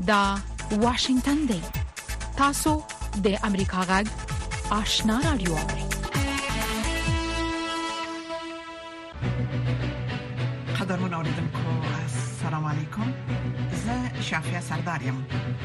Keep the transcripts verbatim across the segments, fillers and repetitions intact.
دا واشنگتن دی. تاسو د امریکا غږ آشنا رادیو. قدرمن اوریدونکو السلام علیکم. زه شافیا سردارم.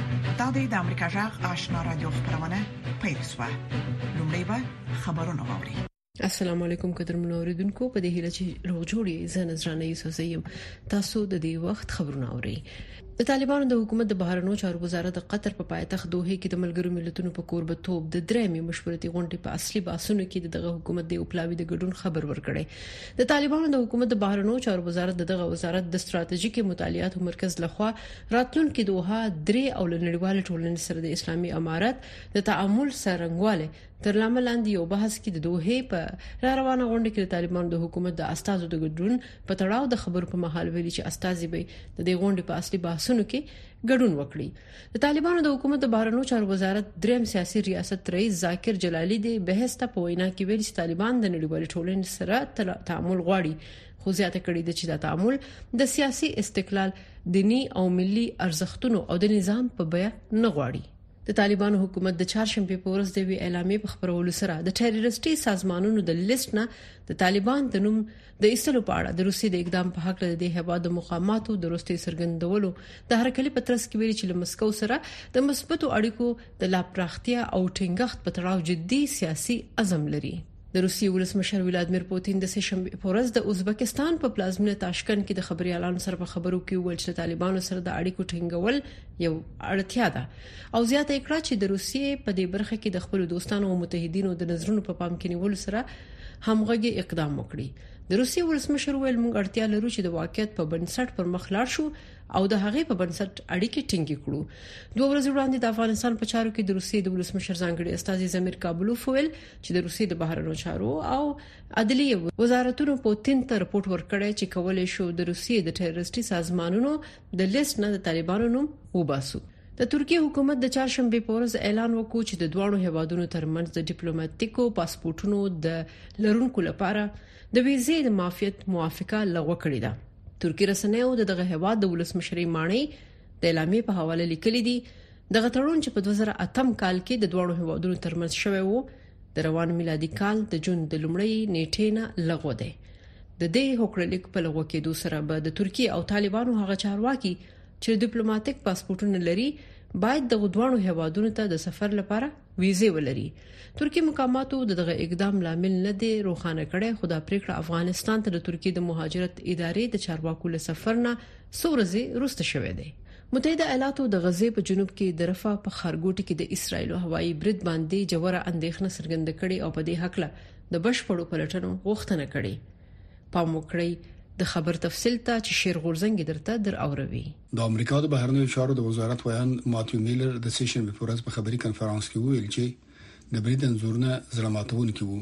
دا د امریکا غږ آشنا رادیو خبرونه پیل شوه. لومړی به خبرونه واوري. السلام علیکم قدرمن اوریدونکو، په دې هیله چې روغ جوړی زه نظرانه یوسف زیم. تاسو د دې وخت خبرونه اورئ. د طالبانو د حکومت د بهرنیو چارو وزارت د قطر په پایتخت دوحه کې د ملګرو ملتونو په کوربتوب د درېمې مشورتي غونډې په اصلي باسونو کې دغه حکومت د اوپلاوي د ګډون خبر ورکړي. د طالبانو د حکومت د بهرنیو چارو وزارت دغه وزارت د ستراتیژیکي مطالعاتو مرکز لخوا راتلونکي دوحه درې او نړیوال ټولنې سره د اسلامي امارات د تعامل سرنګواله تر لامل لاندې یو بحث کې د دوحه په روانه غونډه کې د طالبانو د حکومت د استازو د ګډون په تړاو د خبرو په محل ویلي چې استازي به د دې غونډې په اصلي بحثونو کې ګډون وکړي. د طالبانو د حکومت د بهرنیو چارو وزارت دریم سیاسي ریاست رئیس ذاکر جلالی د بحث ته په وینا کې ویلي چې طالبان د نړیوال ټولنې سره تعامل غواړي، خو زیاته کړي د چې دا تعامل د سیاسي استقلال، دینی او ملي ارزښتونو او د نظام په بیه نه غواړي. د طالبانو حکومت د چهارشنبه په ورځ د وی اعلامیې په خبرولو سره د ټیرریستي سازمانونو د لیست نه د طالبان د نوم د ایستلو په اړه د روسي د اقدام په حق له د هیواد د مقاماتو د روسي سرګندولو د هرکلي په ترڅ کې ویلي چې له مسکو سره د مثبتو اړیکو د لا پراختیا او ټینګښت په تړاو جدي سیاسي عزم لري. د روسي ولسمشر ولادیمیر پوتین د سهشنبه په ورځ د ازبکستان په پلازمینه تاشکند کې د خبريالانو سره په خبرو کې ویل چې طالبانو سره د اړیکو ټینګول یو اړتیا ده او زیاته کړه چې د روسي په دې برخه کې د خپل دوستانو او متحدینو د نظرونو په پام کې نیولو سره همغږي اقدام وکړي. د روسي ولسمشر ویل موږ اړتیا لرو چې د واقعیت په بنسټ پر مخ لاړ شو او د هغې په بنسټ اړیکې ټینګې کړو. دوه ورځې وړاندې د افغانستان په چارو کې د روسي د ولسمشر ځانګړي استازي زمیر کابلوف ویل چې د روسي د بهرنیو چارو او عدلیه وزارتونو پوتین ته رپورټ ورکړی چې کولای شو د روسي د ټیرریستي سازمانونو د لیست نه د طالبانو نوم وباسو. د ترکیه حکومت د چهارشنبه په ورځ اعلان وکړ چې د دوه هیوادونو ترمنځ د ډیپلوماټیکو پاسپورتونو د لرونکو لپاره د ویزې د معافیت موافقه لغوه کړې ده. ترکی رسنیو د دغه هیواد د ولسمشرۍ مانی د اعلامیې په حواله لیکلي دي دغه تړون چې په دوه زره اتم کال کې د دوه هیوادونو ترمنځ شوی وو د روان میلادي کال د جون د لومړۍ نیټې نه لغوه ده. د دې هوکړلیک په لغوه کېدو سره به د ترکیه او طالبانو هغه چارواکي چې ډیپلوماټیک پاسپورتونه لري باید د غوډوانو هیوادونو ته د سفر لپاره ویزه ولري. ترکی مقاماتو دغه اقدام لامل نه دی روښانه کړي، خو دا پریکړه افغانستان ته د ترکی د مهاجرت ادارې د چارواکو له سفر نه سورزي روسته شوې ده. متحده ایالاتو د غزې په جنوب کې د رفح په خارګوټي کې د اسرایل هوایي برید باندې جوړه اندېښنه څرګنده کړې او په دې حق له د بشپړو پلټنو غوښتنه کړې. پام وکړئ د خبر تفصیل ته چې شیر غورزنګ درته در اوروي. د امریکا د بهرنیو چارو د وزارت ویان ماتیو میلر د سیشن په ورځ په خبري کانفرنس کې ویل چې د برید انزورونه زړماتونکي وو.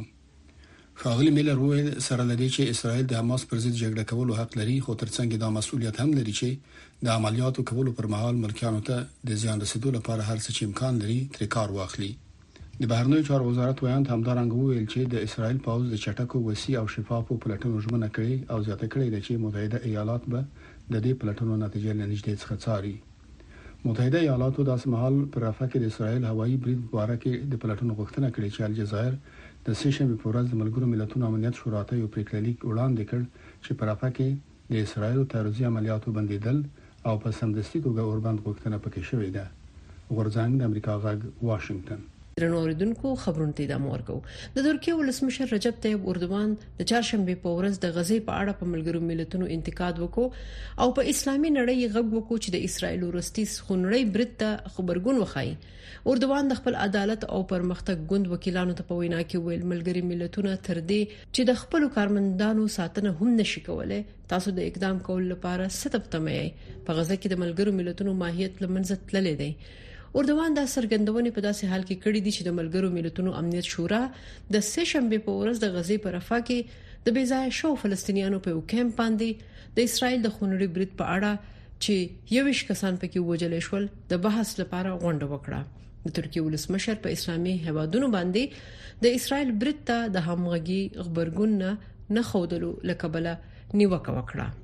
ښاغلي میلر وویل سره لدی چې اسرائیل د حماس پر ضد جګړه کولو حق لري، خو ترڅنګ دا مسؤلیت هم لري چې د عملیاتو کولو پر مهال ملکیانو ته د زیان رسیدو لپاره هر څه چې امکان لري تر کار واخلي. د بهرنیو چارو وزارت ویان همدارنګ وویل چې د اسرائیل پوځ د چټکو وسیع او شفافو پلټنو ژمنه کړې او زیاته کړې ده چې متحده ایالات به د دې پلټنو نتیجې لنیږدې څخه څاري. متحده ایالاتو د اسمحال پر رفح کې د اسرائیل هوایي برید په اړه کې د پلټنو غوښتنه کړې چې الجزایر د سیشن په ورځ د ملګرو ملتونو امنیت شورا ته یو پریکړلیک وړاندې کړ چې پر رفح کې د اسرائیل تروریزي عملیاتو بندیدل او په سمدستي توګه اوربند غوښتنه پکې شوې ده. غورځنګ د امریکا غږ واشنگټن. درنو اوریدونکو خبرونه ته د امورګو د ترکیه ولسمشر رجب طیب اردوغان د چهارشنبه په ورځ د غزې په اړه په ملګرو ملتونو انتقاد وکړ او په اسلامي نړۍ غږ وکړ چې د اسرایل ورستي خونړی برید ته خبرګون وخایي. اردوغان د خپل عدالت او پرمختګ ګوند وکیلانو ته په وینا کې ویل ملګری ملتونه تر دې چې د خپل کارمندانو ساتنه هم نشي کولای، تاسو د اقدام کول لپاره ستبتمه په غزه کې د ملګرو ملتونو ماهیت لمنځه تللی دی. اردوغان دا سرګندونې په داسې حال کې کړې دي چې د ملګرو ملتونو امنیت شورا د سه شنبه په ورځ د غزې په رفح کې د بیځای شو فلسطینیانو په کیمپ باندې د اسرایل د خونړي برید په اړه چې یوش کسان پکې وژل شول د بحث لپاره غونډه وکړه. د ترکیه ولسمشر په اسلامي هیوادونو باندې د اسرایل برید ته د همغږي خبرګون نه خودلو لکبله نیوکه وکړه.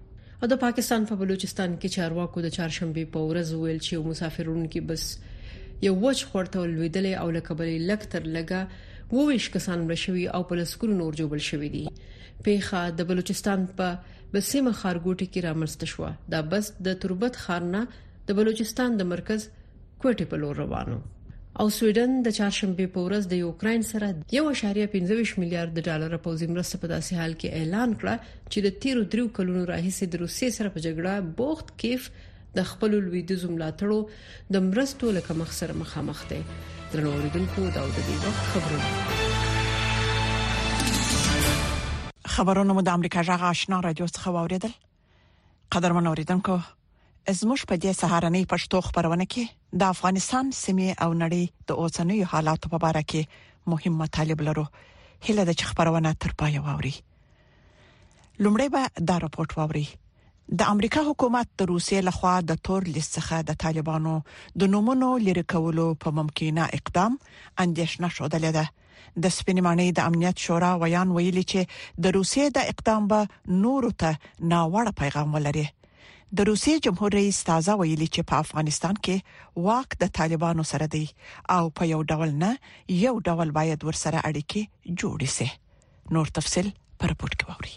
او د پاکستان په بلوچستان کې چارواکو د چهارشنبه په ورځ ویل چې مسافرونو کې بس یو وچ خورته ولویدل او لکبلې لکتر لګا وویش کسان مړشوي او په لسکونو نور جوړ شوي دي. پیخه د بلوچستان په بسیمه خارګوټي کې رامنځته شو. دا بس د تربت خارنه د بلوچستان د مرکز کوټې په لور روانو. او سویډن د چهارشنبه په ورځ د یوکرين سره یو اشاریه پنځه میلیارډ ډالر پوځي مرسته په داسې حال کې اعلان کړ چې د تیرو درو کلونو راهیسې د روسیې سره په جګړه بوخت کیف د خپل لویدیزو ملاتړو د مرستو لکه مخ سره مخامخ دي. درنو اوریدونکو دا د دې وخت خبرونه خبرونه مو د امریکا جغ آشنا رادیو څخه واوریدل. قدرمن اوریدونکو زموږ په دې سهارنۍ پښتو خبرونه کې د افغانستان سیمې او نړۍ د اوسنیو حالاتو په اړه کې مهم مطالب لرو. هله د خبرونه تر پای واوري. لومړی به دا راپورټ واوري. د امریکا حکومت د روسیې لخوا د تور لیست څخه د طالبانو د نومونو لری کولو په ممکنه اقدام اندېښنه شوه ده. د سپینمانۍ د امنیت شورا ویان ویلي چې د روسیې د اقدام به نور ته ناوړه پیغام ولري. د روسیې جمهور رئیس تازه ویلي چې په افغانستان کې واک د طالبانو سره دی او په یو ډول نه یو ډول باید ورسره اړیکې جوړې شي. نور تفصيل پر راپورټ کې ووري.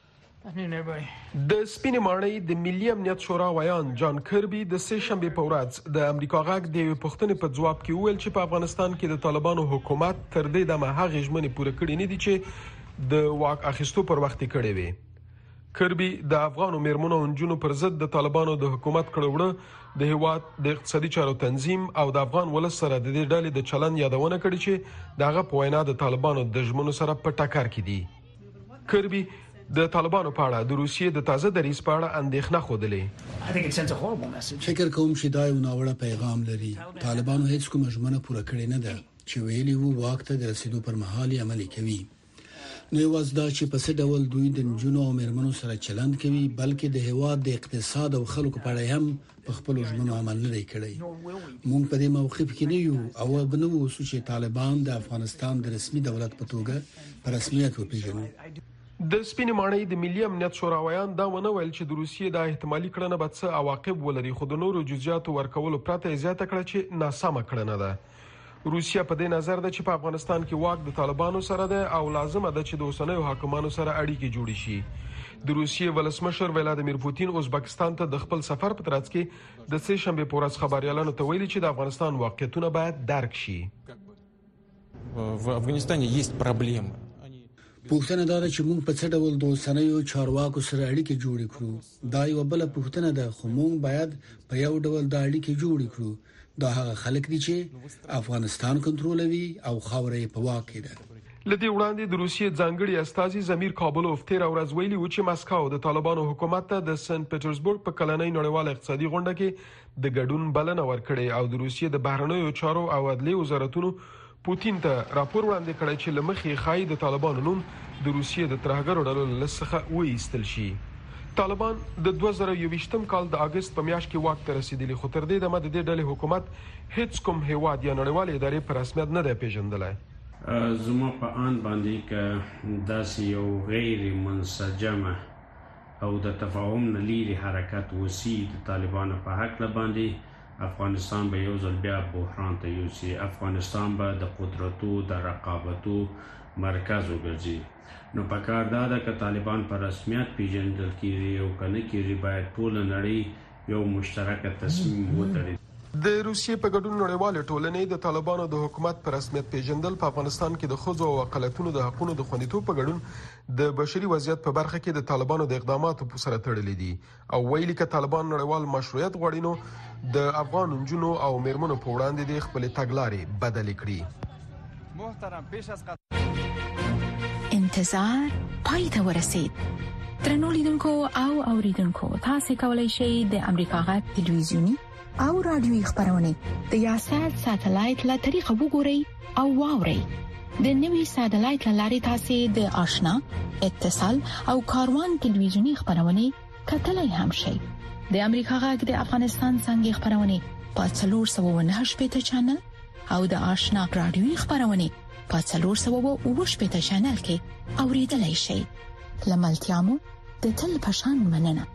د سپینمانۍ د ملي امنیت شورا ویان جان کربي د سه شنبه په ورځ د امریکا غاګ د پښتنې په جواب کې ویل چې په افغانستان کې د طالبانو حکومت تر دې دمه هغه ژمنې پوره کړې نه دي چې د واک اخیستو پر وخت کړي وي. کربي د افغانو میرمنو او نجونو پر ضد د طالبانو د حکومت کړوړه د هیواد د اقتصادي چارو تنظیم او د افغان ولس سره د دې ډلې د چلن یادونه کړې چې دغه په وینا د طالبانو د ژمنو سره په ټکر کې دي. کربي د طالبانو په اړه د روسیې د تازه دریځ په اړه اندېښنه خوده. فکر کوم چې دا یو ناوړه پیغام لري. طالبانو هیڅ کوم ژمنه پوره کړې نه ده چې ویلي وو واک ته د رسیدو پر مهال عملي کوي. نو یواز دا چې په څه ډول دوی د جنونو او مرمنو سره چلند کوي بلکې د هواد د اقتصاد او خلکو په اړه هم په خپل ژمنو عمل نه کوي. مونږ په دې موقف کې نه یو او بنو وسو چې طالبان د افغانستان د رسمي دولت په توګه په رسمیت وپیژني. د سپینمانۍ د ملي امنیت شورا ویان دا ونه ویل چې د روسیې د احتمالي کړنه به څه عواقب ولري خو د نورو جزئیاتو ورکولو پرته زیاته کړه چې ناسمه کړنه ده. روسیا په دې نظر ده چې په افغانستان کې واک د طالبانو سره ده او لازمه ده چې د اوسنیو حاکمانو سره اړیکې جوړې شي. د روسیې ولسمشر ولادیمیر پوتین ازبکستان ته د خپل سفر په ترڅ کې د سه شنبه په ورځ خبريالانو ته ویلي چې د افغانستان واقعیتونه باید درک شي. В Афганистане есть проблемы. پوښتنه دا ده چې موږ په څه ډول د اوسنیو چارواکو سره اړیکې جوړې کړو. دا یو بل پوښتنه ده خو موږ باید په یو ډول د اړیکې جوړې کړو. دا هغه خلک دي چې افغانستان کنټرولوي او خاورې په واک کې ده. لدی وړاندې د روسیې ځانګړي استازي زمیر کابلوف تیر ورځ ویلي و چې مسکو د طالبانو حکومت ته د سنت پټرزبورګ په کلنۍ نړیوال اقتصادي غونډه کې د ګډون بلنه ورکړې او د روسیې د بهرنیو چارو او عدلیې وزارتونو پوتین ته راپور وړاندې کړی چې لمخې خای د طالبانو نوم د روسیې د ترهګرو ډلو لسخه وېستل شي. طالبان د دوه زره یوویشتم کال د اگست په میاشت کې واک ته رسیدلی خو تر دې دمه د دې ډلې حکومت هیڅ کوم هیواد یا نړیوال ادارې په رسمیت نه دی پیژندلی. زما په آن باندې که داسې یو غیر منسجمه او د تفاهم نه لري حرکت وسی د طالبانو په حق باندې افغانستان به یو ځل بیا بحران ته یوسي. افغانستان به د قدرتو د رقابتو مرکز وګرځي. نو پکار دا ده چې طالبان په رسمیت پیژندل کیږي او کنه کیږي باید ټول نړۍ یو مشترک تصمیم وتړي. د روسیې په ګډون نړیوال ټولنې د طالبانو د حکومت په رسمیت پیژندل په افغانستان کې د ښځو او اقلیتونو د حقوقو د خوندیتوب په ګډون د بشري وضعیت په برخه کې د طالبانو د اقداماتو په سره تړلې دي او ویلي چې طالبان نړیوال مشروعیت غواړي نو د افغان جنونو او میرمنو په وړاندې د خپل تګلارې بدل کړي. محترم پیش از انتظار پای ته ورسید. درنو لیدونکو او اوریدونکو تاسو کولی شئ د امریکا غږ ټلویزیونی او رادیوي خبرونه د یاشر ساتلایت له طریقو وګورئ او واورئ. د نوي ساتلایت لارې تاسو د آشنا اتصال او کاروان ټلویزیونی خبرونه کتلای هم شئ. د امریکا غږ د افغانستان څنګه خبرونه په څلور سوه و نهه شپږ چینل او د آشنا رادیوي خبرونه په څلور سوه و اووه شپږ چینل کې اوریدلای شئ. لملتيامو د تل پشان مننه.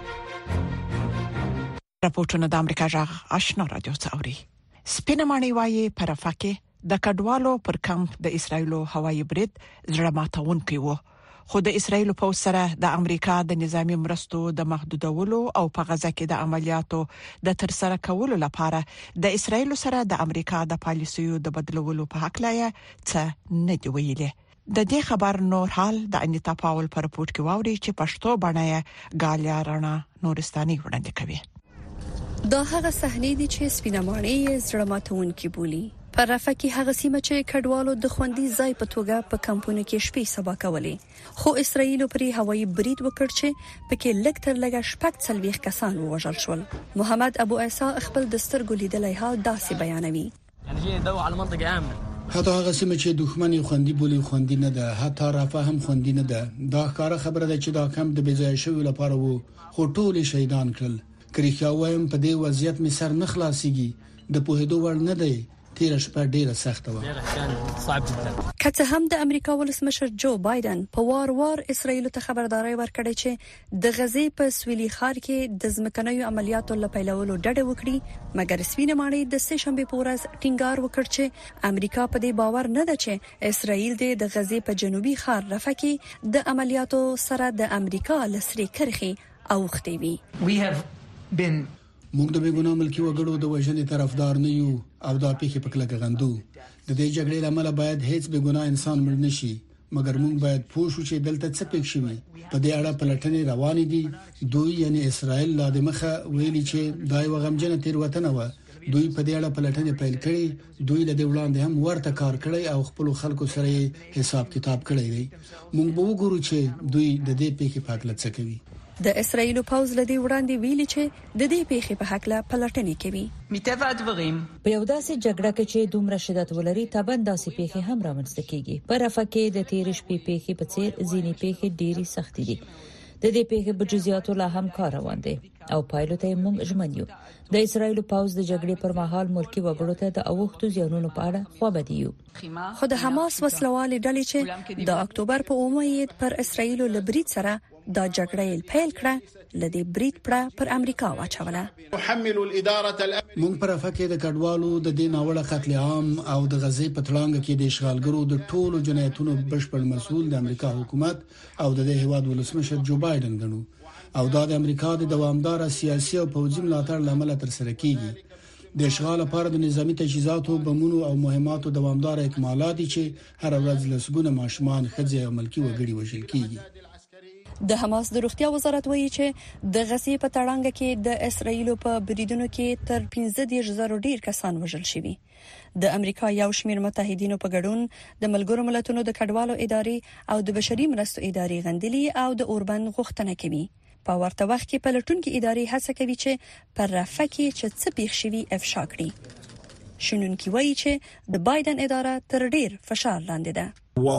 راپورټونه د امریکا جغ آشنا رادیو څاوري. سپینمانی وايي پرفاکه د کډوالو پر کمپ د اسرایلو هوایي برید زړه ماتونکي وو، خو د اسرایلو په سره د امریکا د نظامی مرستو د محدودولو او په غزا کې د عملیاتو د ترسره کولو لپاره د اسرایلو سره د امریکا د پالیسیو د بدلولو په حق لای څه نه دی ویلي. د دې خبر نور حال د انیتا پاول پر رپورت کې واوري چې پښتو باندې غالیا رانا نورستاني وړاندې کوي. دا هغه صحنې دي چې سپینمانی زړه ماتونکي بولی. پر رافکی هغه سیمه چې کډوالو د خوندي ځای په توګه په کمپونو کې شپې سبا کولې، خو اسرایل پرې هوایي برید وکړ چې پکې لږ تر لږه شپږ څلويخ کسان ووژل شول. محمد ابو عیسی خپل د سترګو لیدلای حال داسې بیانوي. يعني دو على منطقه امنه. حتی هغه سیمه چې دښمنی خوندي بولی خوندي نه ده، حتی رافه هم خوندي نه ده. دا ښکاره خبره ده چې دا کم د بځای شوی لپاره وو، خو ټول شهیدان کړل. کریخیا وایم په دې وضعیت می سر نه خلاصيږي، د پوهېدو وړ نه دی. تیر شپه ډیره سخته و. کته هم د امریکا ولسمشر جو بایدن په وار وار اسرایل ته خبرداري ورکړې چې د غزې په سویلي خار کې د ځمکنیو عملیاتو لپیلولو ډډه وکړي، مګر سپینمانی د سه شنبه په ورځ ټینګار وکړ چې امریکا په دې باور نه ده چې اسرایل د غزې په جنوبي خار رفح کې د عملیاتو سره د امریکا لسري کرخي اوختي وي. We have been موږ د بیګناه ملکی وګړو د وژنې طرفدار نه یو او دا پیښې په کلکه غندو. د دې جګړې لامل باید هیڅ بیګناه انسان مړ نشي، مګر موږ باید پوه شو چې دلته څه پېښ شوی. په دې اړه پلټنې روانې دي. دوی یعنی اسرائیل لا د مخه ویلي چې دای وغمجنه تیروتنه و. دوی په دې اړه پلټنې پیل کړې. دوی له دې وړاندې هم ورته کار کړی او خپل خلکو سره حساب کتاب کړی دی. موږ به وګورو چې دوی د دې پیښې په اړه څه کوي. د اسرایل پوز لدی وړاندې ویلي چې د دې پیښې په حق لا پلټنې کوي. په یو داسې جګړه کې چې دومره شدت ولري تابند داسې پیښې هم رامنځته کیږي. پر رفح کې د تیر شپې پیښې په څیر ځینې پیښې ډېری سخت دي. د دې پیښې په جزئیاتو لا هم کار روان دي او پایلو ته موږ ژمن یو. د اسرایل پوز د جګړې پر مهال ملکی وګړو ته د اوښتو زیانونو په اړه خوابدي یو. خو د حماس وسلوال ډلې چې د اکتوبر په اومه یې پر اسرایل لبرید سره دا جګړه پیل کړه، لدی برید پړه پر امریکا واچوله. موږ پر افکه د کډوالو د دین اوله قتل عام او د غزې په تړانګ کې د اشغالګرو د ټولو جنایتونو بشپړ مسؤل د امریکا حکومت او د دې هواد ولسمشر جو بایدن ګڼو، او دا د امریکا د دوامدار سیاسي او پوځي ملاتړ لامل تر سره کیږي. د اشغال لپاره د نظامی تجهیزاتو، بمونو او مهماتو دوامدار اکمالات چې هر ورځ لسګونه ماشومان، ښځې او ملکی وګړي وژل کیږي. د حماس د روغتیا وزارت وایي چې د غزې په تړانګ کې د اسرایل په بریدونو کې تر پنځه دېرش زره ډیر کسان وژل شوي. د امریکا یو شمېر متحدینو په ګډون د ملګرو ملتونو د کډوالو ادارې او د بشري مرستو ادارې غندلي او د اوربند غوښتنه کوي. په ورته وخت کې پلټونکو ادارې هڅه کوي چې پر رافح کې چې څه پیښ شوي افشا کړي. شنونکي وایي چې د بایدن اداره تر ډیر فشار لاندې ده.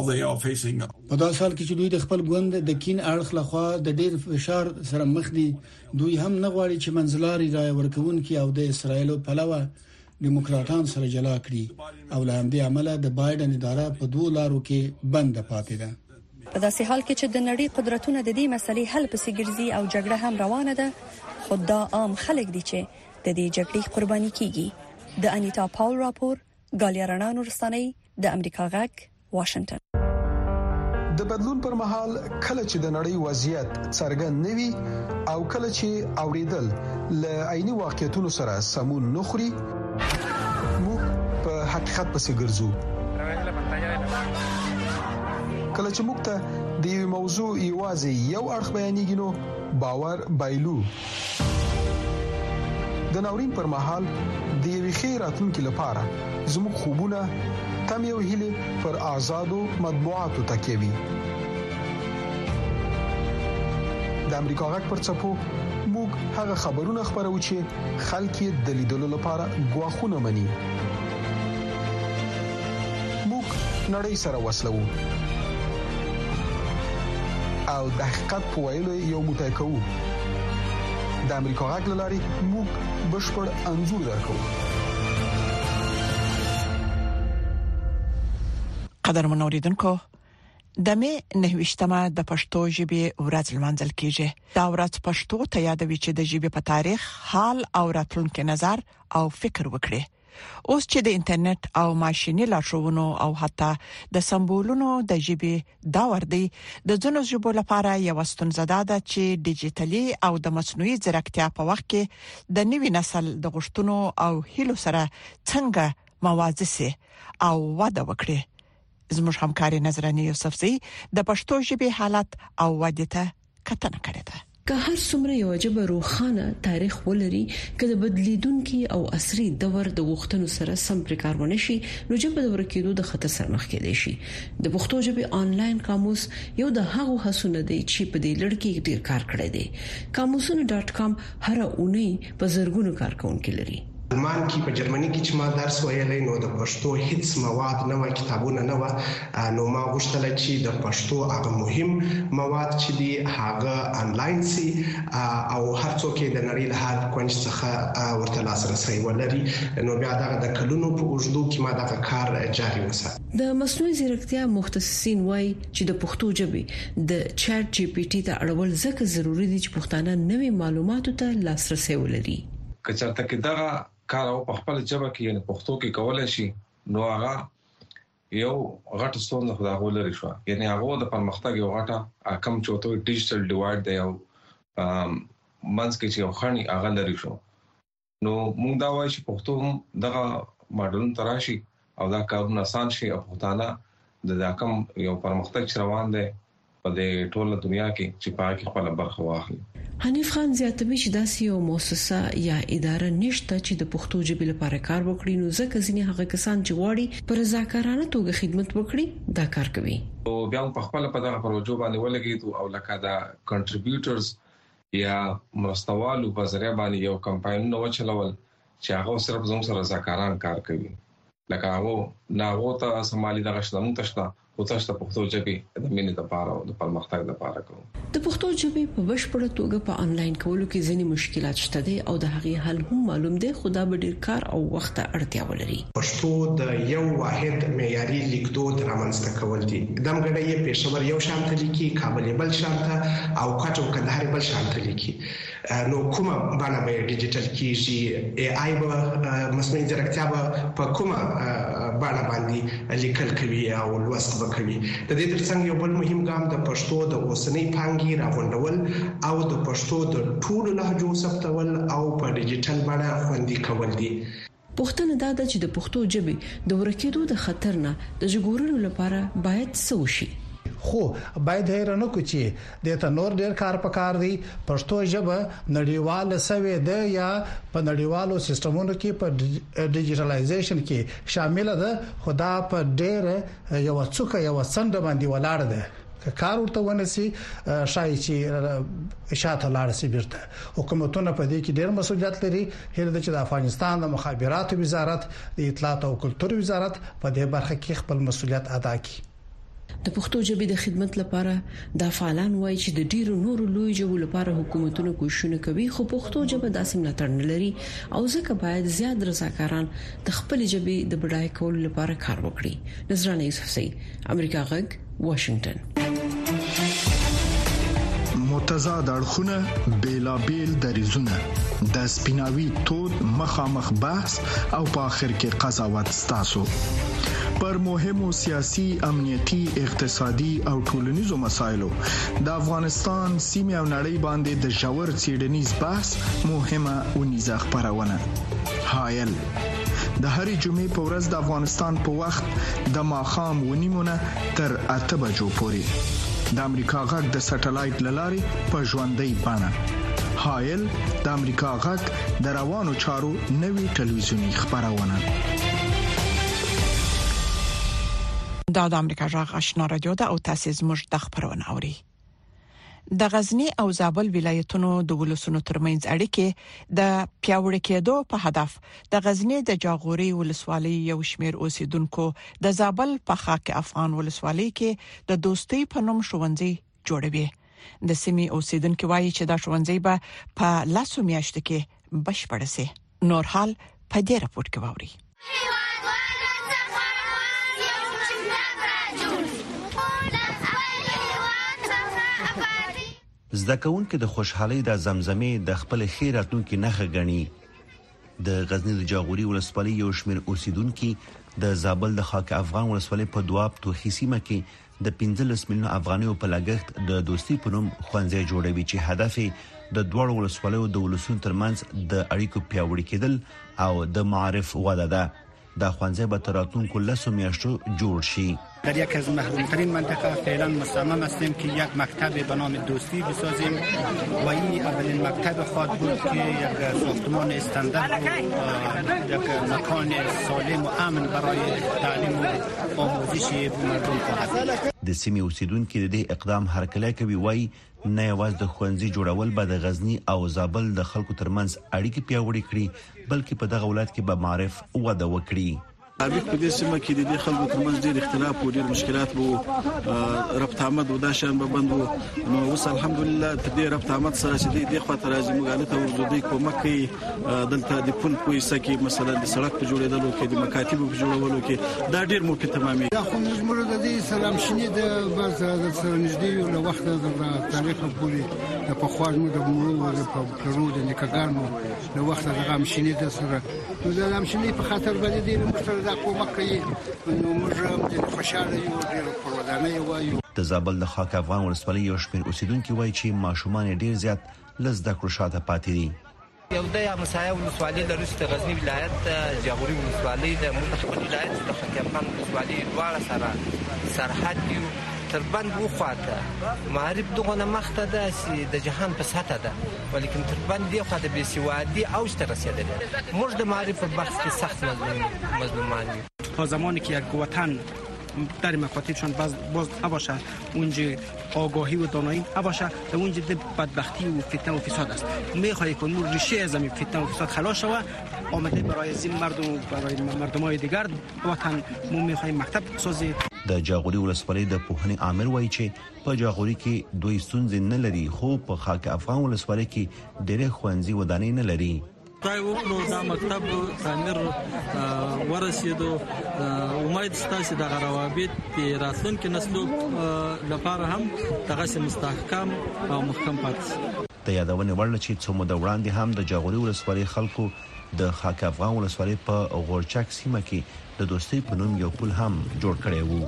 په دا سال کې چې دوی د خپل ګوند د کین اړخ لخوا د ډیر فشار سره مخ دي، دوی هم نه غواړي چې منځلاري رائے ورکوونکي او د اسرایل په لور دیموکراتان سره جلا کړي، او له همدې عمله د بایدن اداره په دوه لارو کې بند پاتې ده. په داسې حال کې چې د نړۍ قدرتونه د دې مسلې حل پسې ګرځي او جګړه هم روانه ده، خو دا عام خلک دي چې د دې جګړې قرباني کیږي. د انیتا پاول راپور، غالیا رانا نورستاني، د امریکا غږ، واشنگټن. د بدلون پر مهال کله چې د نړۍ وضعیت څرګند نوي او کله چې اوریدل ل عیني واقعیتونو سره سمون نخري، موږ په حقیقت پسې ګرځو. کله چې موږ ته د یو موضوع یوازې یو اړخ بیانېږي نو باور بایلو. د ناورین پر مهال د یوې ښې راتلونکې لپاره زموږ خوبونه تم یو هیله پر آزادو مطبوعاتو تکیوي. د امریکا غږ پر څپو موږ هغه خبرونه خبرو چې خلک د لیدلو لپاره غواخونه مني. موږ نړۍ سره وصلو او د حقیقت په ویلو یو موټی کوو. د امریکا غږ لاري موږ بشپړ انځور درکو. قدر منوریدونکو، د مې نهویشتمه د پښتو ژبې ورځ لمانځل کیږي. دا ورځ پښتو ته یادوي چې د ژبې په تاریخ، حال او راتلونکي نظر او فکر وکړي. اوس چې د انټرنیټ او ماشيني لارښوونو او حتی د سمبولونو د ژبې دا ور دي د ځینو ژبو لپاره یو ستونزه ده چې ډیجیټلي او د مصنوعي ځیرکتیا په وخت کې د نوي نسل د غوښتنو او هیلو سره څنګه موازي سي او وده وکړي. زموږ همکاري نظرانه یوسفزئی د پښتو ژبې حالت او ودته کتنه کړې ده. که هر څومره یو جبه روخانه تاریخ ولري، کله بدلیدونکو او عصري دور د غوښتنو سره سم پرکارونه شي، نو جبه د ورکېدو د خطر سره مخ کېدای شي. د پښتو ژبې آنلاین قاموس یو د هغو حسونه دی چې په دې لړ کې ډیر کار کړی دی. قاموسونه ډاټ کام هر اونۍ په زرګونو کارکونکو لري. المان کې په جرمني کې چې ما درس ویلې نو د پښتو هیڅ مواد نه و، کتابونه نه و، نو ما غوښتل چې د پښتو هغه مهم مواد چې دی هغه آنلاین سي او هر څوک د نړۍ له هر کونج څخه ورته لاسرسي ولري. نو بیا دا د کلونو په اوږدو کې ما دا کار جاري وساتل. د مصنوعي ځیرکتیا مختصین وایي چې د پښتو ژبې د چټ جی پی ټي ته اړول ځکه ضروری دي چې پښتانه نوي معلوماتو ته لاسرسي ولري. کچرته کې دا کار او په خپل ژبه کې یعنی پښتو کې کولای شي، نو هغه یو غټ ستونزه خو دا ولري شو. یعنی هغه د پرمختګ یو غټه کم چوتو ډیجیټل ډیوایډ دی او منځ کې چې یو خني هغه لري شو. نو موږ دا وایو چې پښتو هم دغه ماډلون تراشي او دا کارونه آسان شي او پښتانه د دا کم یو پرمختګ روان دی په دې ټوله دنیا کې چې پاکي خپل برخه واخلي. حنیف خان زیاتوي چې داسې یو مؤسسه یا اداره نشته چې د پښتو ژبې لپاره کار وکړي، نو ځکه ځینې هغه کسان چې غواړي پر رضاکارانه توګه خدمت وکړي دا کار کوي. او بیا په خپل په دغه پروژو باندې ولګیدو او لکه دا کنټریبیوټرز یا مرستوالو په ذریعہ باندې یو کمپاین نو چلول چې هغه صرف زموږ سره رضاکاران کار کوي. لکه هغه ناغو ته سمالي دغه شتمن تشته او تاسو په پښتو ژبه د مینې لپاره او د پرمختګ لپاره کوم. د پښتو ژبې په بشپړه توګه په آنلاین کولو کې ځینې مشکلات شته دي او د هغې حل هم معلوم دی، خو دا به ډیر کار او وخت اړتیا ولري. پښتو د یو واحد معیاري لیکدود رامنځته کول دي. دمګړی یې پېښور یو شان ته لیکي، کابل بل شان ته او کوټه او کندهار بل شان ته لیکي. نو کومه باندې به ډیجیټل کیږي، ای آی به مصنوعي ځیرکتیا به په کومه باندې باندې لیکل کوي او لوست وکوي. د دې ترڅنګ یو بل مهم ګام د پښتو د اوسنۍ پانګې راغونډول او د پښتو د ټولو لهجو ثبتول او په ډیجیټل باندې خوندي کول دي. پښتنه دا ده چې د پښتو ژبې د ورکېدو د خطر نه د ژغورلو لپاره باید څه وشي. خو باید هیرانه کو چې د تنور ډیر کار پکار دی. پښتو ژبه نړیواله سوي ده یا په نړیوالو سیستمونو کې په ډیجیټلایزیشن کې شامل ده، خدا په ډیر یو څوک یو څنډه باندې ولاړ ده. که کار ورته ونسي شای چې شاته لاړ سي بیرته. حکومتونه په دې کې ډیر مسؤلیت لري. هله د چې د افغانستان د مخابراتو وزارت، د اطلاعات او کلتور وزارت په دې برخه کې خپل مسؤلیت ادا کړي. د پښتو ژبې د خدمت لپاره د فعالان وایي چې د ډیرو نورو لوی ژبو لپاره حکومتونه کوښښونه کوي، خو پښتو ژبه داسې ملاتړ نه لري او ځکه باید زیات رضاکاران د خپل ژبې د بډای کولو لپاره کار وکړي. نظرانه یوسفزئی، امریکا غږ، واشنگټن. متضاد اړخونه، بیلابیل دریزونه، د سپیناوي تود مخامخ بحث او په اخر کې قضاوت ستاسو پر مهمو سیاسي، امنیتي، اقتصادي او ټولنیزو مسایلو د افغانستان سیمه او نړۍ باندې د ژور څېړنیز بحث مهمه ونیزه خبرونه. هایل د هرې جمعې په ورځ د افغانستان په وخت د ماخام ونیمونه تر اته بجو پورې د امریکا غږ د سټلایټ لارې په ژوندۍ بڼه. هایل د امریکا غږ د روانو چارو نوي ټلویزیونی خبرونه. دا د امریکا غږ آشنا رادیو ده او تاسو زموږ د خبرونه اوري. د غزنی او زابل ولایتونو د ولسونو ترمنځ اړیکې د پیاوړي کېدو په هدف د غزنی د جاغوري ولسوالۍ یو شمېر اوسیدونکو د زابل په خاک افغان ولسوالۍ کې د دوستۍ په نوم ښوونځي جوړوي. د سیمې اوسیدونکو وایي چې دا ښوونځي به په لاسو میاشتو کې بشپړ شي. نور حال په دې راپور کې ووري. زده کوونکي د خوشحالۍ د زمزمې د خپل خیر راتلونکي نښه ګڼي. د غزنی د جاغوري ولسوالۍ یو شمېر اوسیدونکو د زابل د خاک افغان ولسوالۍ په دواب توخي سیمه کې د پنځلس میلیون افغانیو په لګښت د دوستي په نوم ښوونځی جوړوي چې هدف یې د دوه ولسوالیو د ولسونو ترمنځ د اړیکو پیاوړي کېدل او د معارف وده ده. دا ښوونځی به تر راتلونکو لسو میاشتو جوړ شي. در یک از محرومترین منطقه فعلا مصمم هستیم که یک مکتب به نام دوستی بسازیم و این اولین مکتب خواهد بود که یک ساختمان استاندارد و یک مکان سالم و امن برای تعلیم و آموزش مردم خواهد بود. د سیمې اوسیدونکو د دې اقدام هرکلی کوي، وایي نه یوازې د ښوونځي جوړول به د غزنی او زابل د خلکو ترمنځ اړیکې پیاوړې کړي، بلکې په دغه ولایت کې به معارف وده وکړي. عابد په دې سیمه کې د دې خلکو ترمنځ ډېر اختلاف او ډېر مشکلات وو، ربط آمد او دا شان به بند وو. نو اوس الحمدلله تر دې ربط آمد سره چې دې د خواته راځي موږ له ته ورزو دی کومک کوي. دلته د پل په وسه کې مثلا د سړک په جوړېدلو کې د مکاتب په جوړولو کې دا ډېر موقع تمامي. دا خو موږ د دې سلام شنی د بس د سرنجدي له وخت د تاریخ پورې د پخوان مو د مړو د پلرو د نکګانو له وخت د غام شنی د سره نو د غام شنی په خاطر باندې دې موږ دا کومک کوي. نو موږ د خوشاله یو ډېر پرودانه یو. د زابل د خاک افغان ولسوالۍ یو شمېر اوسیدونکو وایي چې ماشومان ډېر زیات لزده کړو شاته پاتې دي. یو د مسایه ولسوالۍ د روسته غزنی ولایت جاغوري ولسوالۍ د متخبل ولایت د خاک افغان ولسوالۍ دواړه سره سرحد دی تر بند وخواته معرب دغه مخته ده د جهان په سطح ده، ولیکن تر بند دی خو د بیسوادي اوج ته رسیدلې. موږ د معرب په بحث کې سخت مظلومان یو. تا زمانی که یک وطن در مکاتبشان باز باز نباشه، اونجا آگاهی و دانایی نباشه، در اونجا بدبختی و فتنه و فساد است. میخواهی که نور ریشه از این فتنه و فساد خلاص شود، آمده برای زین مردم و برای مردمای دیگر وطن ما میخواهیم مکتب سازی. د جاغوري ولسوالۍ د پوهنې عامر وایي چې په جاغوري کې دوی ستونزې نه لري، خو په خاک افغان ولسوالۍ کې ډېر ښوونځي ودانۍ نه لري. خدای وکړو دا مکتب تعمیر ورسېدو. امید ستاسو د روابط د راتلونکو نسلو لپاره هم دغه مستحکم او محکم پاتې. د یادونه وړ چې څو مده وړاندې هم د جاغوري ولسوالۍ خلکو د خاک افغان ولسوالۍ په غورچک سیمه کې د دوستۍ په نوم یو پل هم جوړ کړی وو.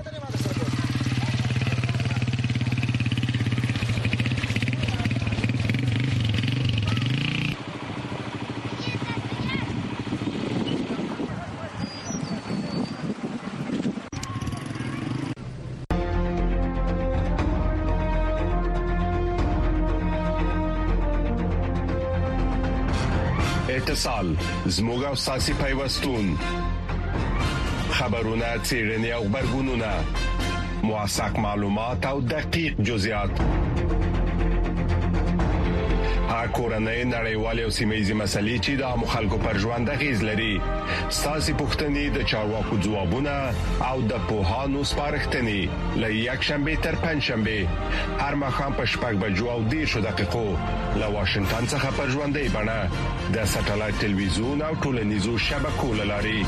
اتصال زموږ او ساسي پیوستون، خبرونه، څېړنې او خبرګونونه، موثق معلومات او دقیق جزئیات، هغه کورنۍ نړیوالې او سیمه‌ییزې مسلې چې د عامو خلکو پر ژوند اغېز لري، ستاسو پوښتنې د چارواکو ځوابونه او د پوهانو سپارښتنې له یکشنبه تر پنځشنبه هر ماښام په شپږ بجو او دېرشو دقیقو له واشنگټن څخه پر ژوندۍ بڼه د ساتلایت ټلویزیون او ټولنیزو شبکو له لارې.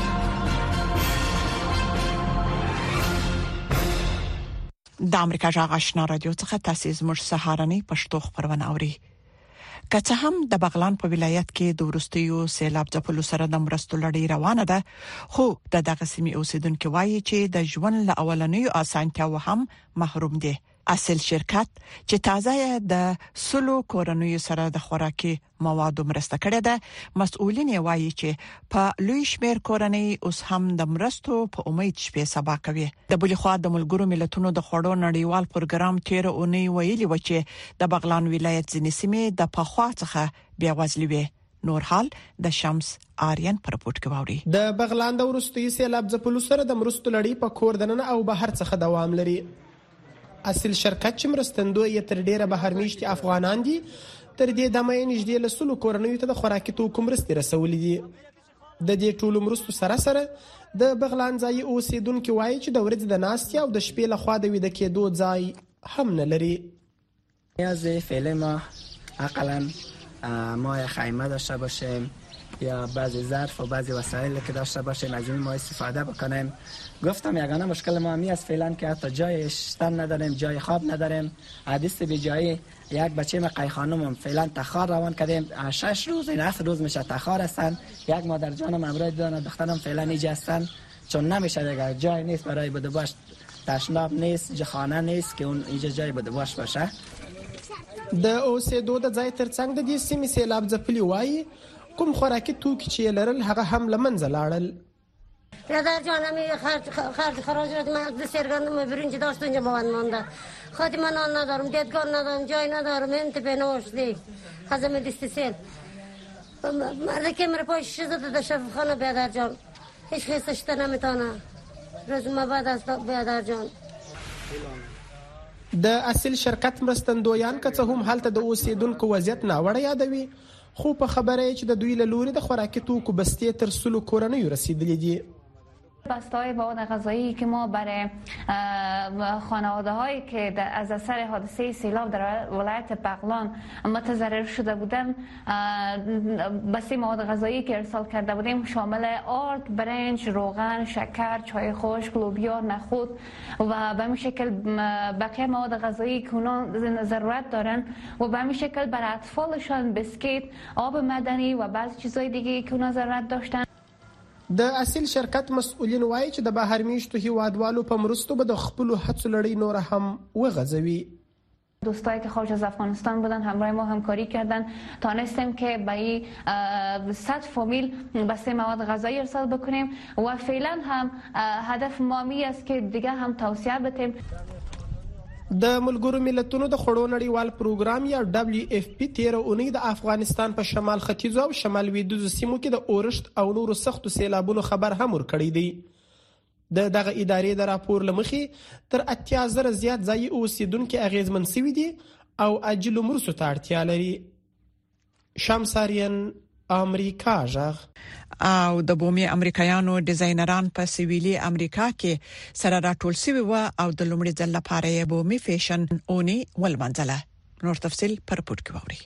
د امریکا جغ آشنا رادیو څخه تاسو زموږ سهارنی پښتو خبرونه اوري. که څه هم د بغلان په ولایت کې د ورستیو سیلاب ځپلو سره د مرستو لړۍ روانه ده، خو د دغه سیمې اوسیدونکو وایي چې د ژوند له اولنیو اسانتیاو هم محروم دي. اصل شرکت چې تازه د سلو کورنیو سره د خوراکي موادو مرسته کړې ده، مسؤلین وایي چې په لوی شمیر کورنۍ اوس هم د مرستو په امید شپې سبا کوي. د بل خوا د ملګرو ملتونو د خوړو نړیوال پروګرام تیر اونۍ ویلي و چې د بغلان ولایت ځینې سیمې د پخوا څخه بیا وزلې وي. نور حال د شمس آریان پر رپورت کې واوري. د بغلان د ورستي سیلاب ځپلو سره د مرستو لړۍ په کور دننه او بهر څخه دوام لري. اصل شرکت چې مرستندوی یې تر ډیره بهر میشتي افغانان دي، تر دې دمه یې نږدې له سلو کورنیو ته د خوراکي توکو مرستې رسولې دي. د دې ټولو مرستو سره سره د بغلان ځای اوسیدونکو وایي چې د ورځې د ناستیا او د شپې له خوا د ویده کېدو ځای هم نه لري. نیاز فعلی ما اقلا ما خیمه داشته باشیم، یا بعضی ظرف و بعضی وسایل که داشته باشیم از این ما استفاده بکنیم. گفتم یگانه مشکل ما می است فعلا که حتی جای شستن نداریم، جای خواب نداریم. حدیث به جای یک بچه ما قای خانم فعلا تخار روان کردیم، شش روز این هفت روز میشه تخار هستن. یک مادر جانم امروز دانه دخترم فعلا اینجا هستن چون نمیشه دیگه، جای نیست برای بدوباش، تشناب نیست، جخانه نیست که اون اینجا جای بدوباش باشه. د اوسېدو د ځای ترڅنګ د دې سیمې سیلاب ځپلي وایي کوم خوراکي توکي چې لرل هغه هم له منځه لاړل. برادر جانم خرج خرج خراجات من دو سرگندم برنج داشت اونجا باید مانده. خاطی من آن ندارم، دیدگار ندارم، جای ندارم، انت بیناش دی خزم دیستی سیل مرده که مره پای شیشه زده در شفاخانه برادر جان هیچ خیستشته نمیتانه روز ما بعد از برادر جان. د اصل شرکت مرستندویان که څه هم هلته د اوسیدونکو وضعیت ناوړه یادوي، خو په خبره چې د دوی له لوري د خوراکي توکو بستې تر سلو کورنیو رسیدلې دي. بسته‌های مواد غذایی که ما برای خانواده‌هایی که از اثر حادثه سیلاب در ولایت بغلان متضرر شده بودند، بسته مواد غذایی که ارسال کرده بودیم شامل آرد، برنج، روغن، شکر، چای خشک، لوبیا، نخود و به این شکل بقیه مواد غذایی که اونا ضرورت دارن و به این شکل برای اطفالشان بسکیت، آب معدنی و بعضی چیزهای دیگه که اونا ضرورت داشتن. د اصل شرکت مسؤلین وایي چې د بهر میشتو هیوادوالو په مرستو به د خپلو هڅو لړۍ نور هم وغځوي. دوستایی که خارج از افغانستان بودن همراه ما همکاری کردن، تانستیم که به این صد فامیل بسته مواد غذایی ارسال بکنیم و فعلا هم هدف ما می است که دیگه هم توسعه بدیم. د ملګرو ملتونو د خړو نړیوال پروګرام یا دبليو اف پی تیر اونۍ د افغانستان په شمال ختیځو او شمال لویدیځو سیمو کې د اورښت او نورو سختو سیلابونو خبر هم ورکړی دی. د دغه ادارې د راپور لمخې تر اتیا زره زیات ځایي اوسیدونکي اغیزمن شوي دي او عاجل مرستو ته اړتیا لري. شمساریان امریکا ژغ. او د بومي امریکایانو ډیزاینران په سویلي امریکا کې سره راټول شوی و او د لومړي ځل لپاره یې بومي فیشن اونۍ ولمنځله. نور تفصیل پر پورت کې ووري.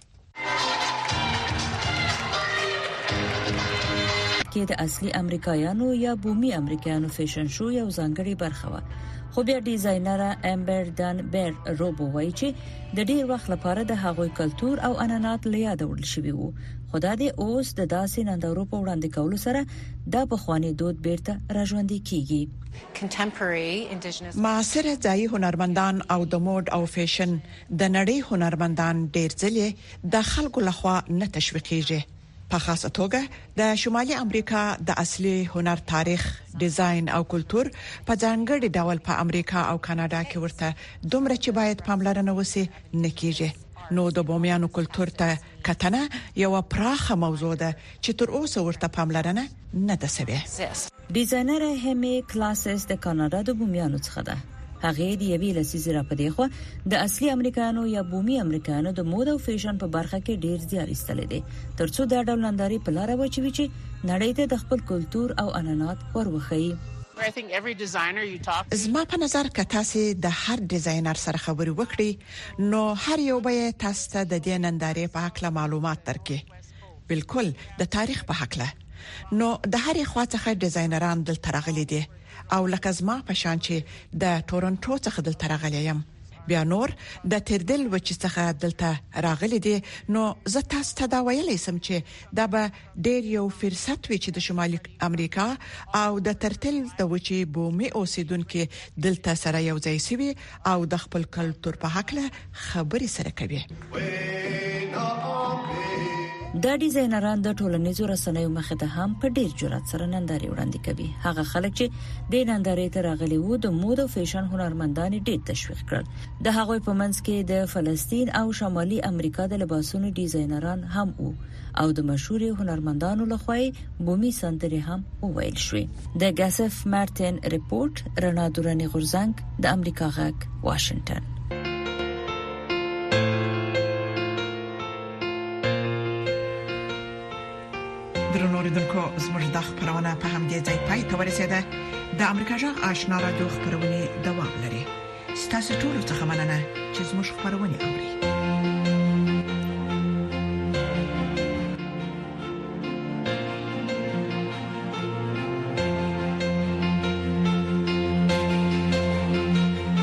کې د اصلي امریکایانو یا بومي امریکایانو فیشن شو یو ځانګړي برخه و، خو بیا ډیزاینر امبر دان بیر روبو وایي چې د ډیر وخت لپاره د هغوی کلچر او عنعنات لیاد وړل شوی وو، خو دا د اوس د داسې نندارو په وړاندې کولو سره د بخوانی دود بیرته راژوندي کیږي. معاصر ځایي هنرمندان او د موډ او فیشن د نړۍ هنرمندان ډیر ځله د خلکو لخوا نه تشویقیږي. په خاصه توګه د شمالي امریکا د اصلي هنر تاریخ، ډیزاین او کلچر په ځانګړي ډول په امریکا او کاناډا کې ورته دومره چې باید پاملرنه وشي نکېږي. نو د بومیانو کلچر ته کتنه یو پراخه موضوع ده چې تر اوسه ورته پاملرنه نه ده شوې. ډیزاینر همی کلاسز د کاناډا د بومیانو څخه ده. هغه د یوې لسیزې را پدې خو د اصلي امریکایانو یا بومي امریکایانو د مود او فیشن په برخه کې ډیر زیار ایستل دي ترڅو دا ډول ننداري په لار وچوي چې نړۍ ته د خپل کلچر او عنعنات وروخی. زما په نظر که تاسو د هر ډیزاینر سره خبرې وکړئ نو هر یو به تاسو ته د دې نندارې په اړه معلومات درکړي. بالکل د تاریخ په اړه. نو د هرې خوا څخه ډیزاینران دلته راغلي دي او لکه زما په شان چې د تورنټو څخه دلته راغلی یم، بیا نور د تیردل وچ څخه دلته راغلي دي. نو زه تاسو ته دا ویلی سم چې دا به ډیر یو فرصت وي چې د شمالي امریکا او د ترتل د وچې بومي اوسیدونکو دلته سره یو ځای شي او د خپل کلچر په اړه خبرې سره کوي. دا ډیزاینران د ټولنیزو رسنیو مخه ته هم په ډیر جرأت سره ننداري وړاندې کوي. هغه خلک چې د نندارې ته راغلي وو د مود او فیشن هنرمندان ډیر تشویق کړل. د هغوی په منځ کې د فلسطین او شمالي امریکا د لباسونو ډیزاینران هم وو او د مشهور هنرمندانو لخوا بومي سندرې هم وویل شوې. د ګاسف مارټین ریپورت رڼا دوراني غورزنګ د امریکا غږ واشنگټن. درنو اوریدونکو زموږ د خبرونه په همدې ځای پای ته ورسېده. د امریکا جغ آشنا رادیو خبرونه دوام لري. ستاسو ټول څه مننه چې زموږ خبرونه اوري.